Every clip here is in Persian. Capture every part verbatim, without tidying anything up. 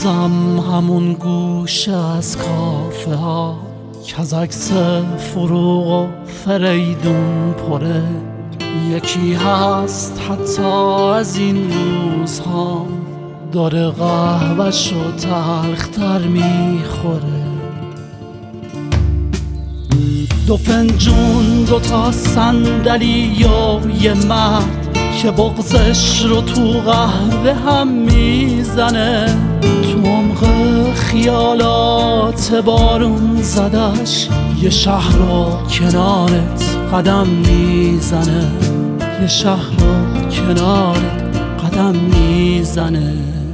هنوزم همون گوشه از کافه ها که از عکس فروغ و فریدون پره. یکی هست حتی از این روزها داره قهوه‌ش رو تلختر میخوره. دو فنجون دو تا صندلی و یه مرد که بغضش رو تو قهوه هم میزنه. تو عمق خیالات بارون زدش یه شهر رو کنارت قدم میزنه. یه شهر رو کنارت قدم میزنه.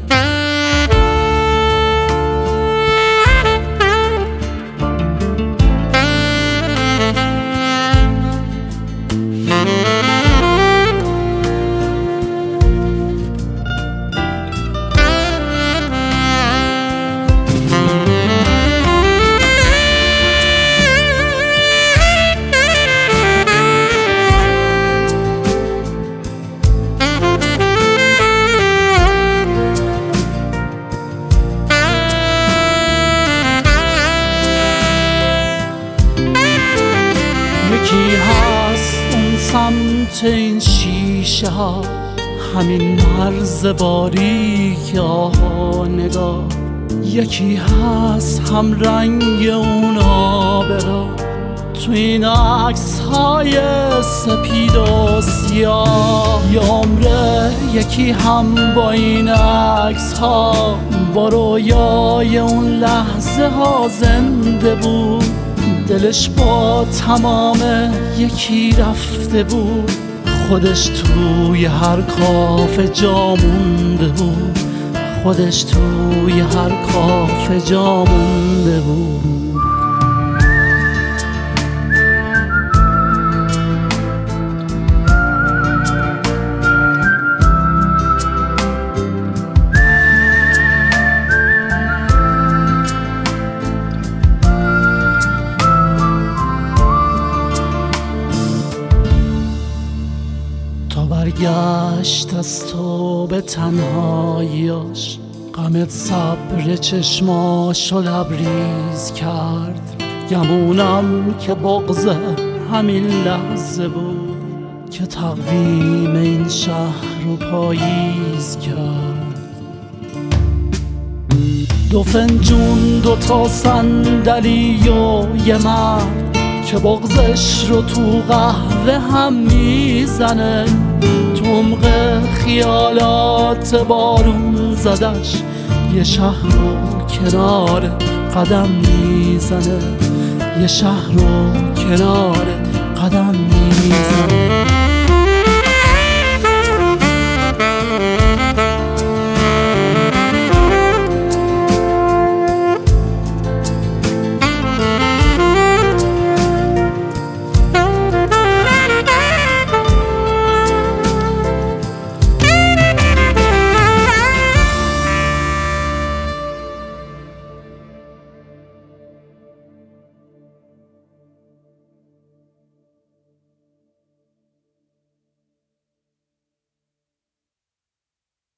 یکی هست اون سمت این شیشه ها، همین مرز باریک آها نگاه. یکی هست هم رنگ اون آبرا تو این عکس های سپید و سیاه. یه عمره یکی هم با این عکس ها با رویای اون لحظه ها زنده بود. دلش با تمام یکی رفته بود، خودش توی هر کافه جا مونده بود. خودش توی هر کافه جا مونده بود. برگشت از تو به تنهاییاش، غمت صبر چشماشو لبریز کرد. گمونم که بغض همین لحظه بود که تقویم این شهر رو پاییز کرد. دو فنجون دو تا صندلی و یه مرد که بغضش رو تو قهوه هم میزنه. تو عمق خیالات بارون زدش یه شهر رو کنار قدم میزنه. یه شهر رو کنار قدم میزنه.